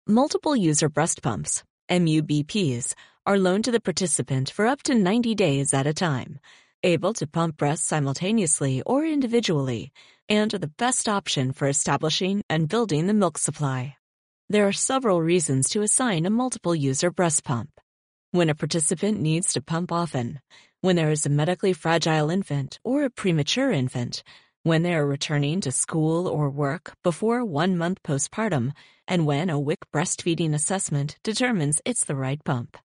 Multiple user breast pumps, MUBPs, are loaned to the participant for up to 90 days at a time, able to pump breasts simultaneously or individually, and are the best option for establishing and building the milk supply. There are several reasons to assign a multiple user breast pump. When a participant needs to pump often, when there is a medically fragile infant or a premature infant, when they are returning to school or work before 1 month postpartum, and when a WIC breastfeeding assessment determines it's the right pump.